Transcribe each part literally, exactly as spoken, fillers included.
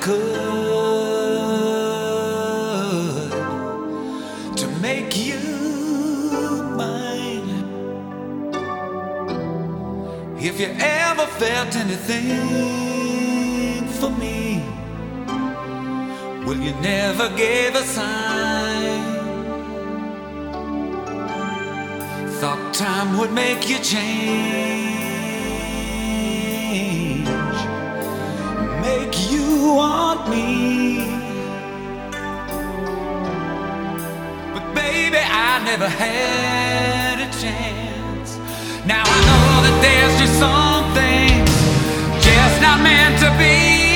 could to make you mine. If you ever felt anything for me, well, you never gave a sign. Thought time would make you change, make you want me. But baby, I never had a chance. Now I know that there's just some things just not meant to be.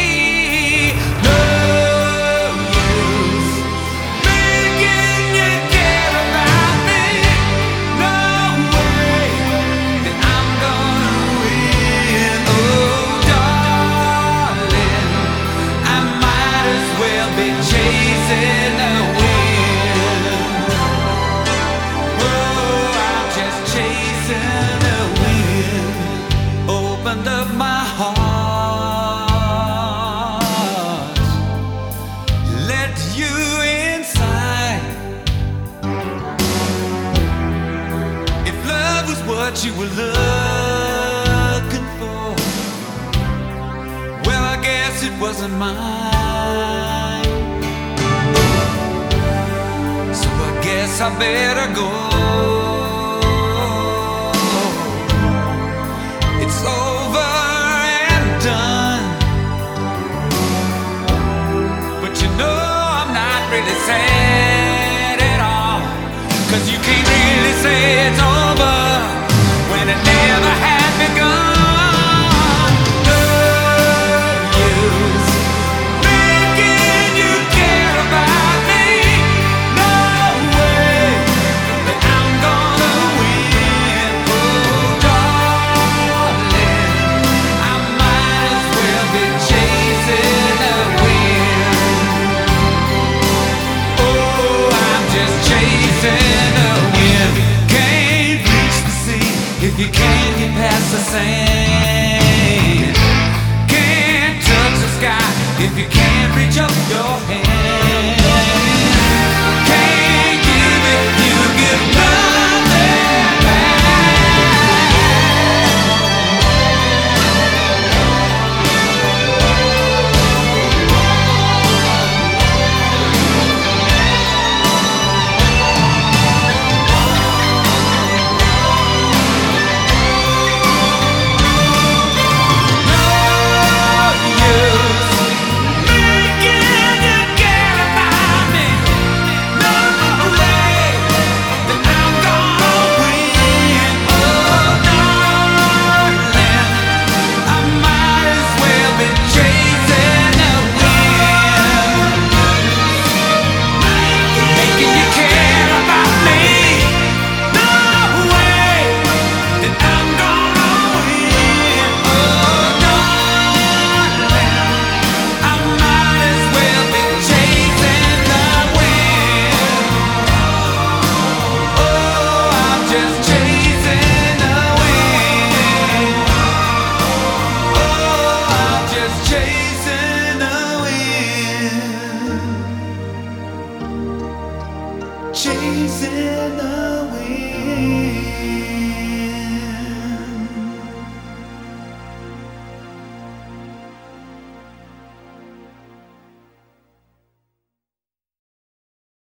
Of my heart, let you inside. If love was what you were looking for, well, I guess it wasn't mine. So I guess I better go. It's over and done. But you know I'm not really sad at all, 'cause you can't really say it's over when it never had begun. No use making you care about me. No way that I'm gonna win. Oh, darling, I might as well be chasing the wind. Oh, I'm just chasing the wind. Can't reach the sea if you can't get past the sand. Can't touch the sky if you can't reach up your hand. Can't give it, you give nothing back. No use making you care about me. No way that I'm gonna win. Oh, darling, I might as well be chasing the wind. Making you care about me. No way that I'm gonna win. Oh, darling, I might as well be chasing the wind. Oh, I'm just chasing the wind. Oh, I'm just chasing the wind. Chasing the wind.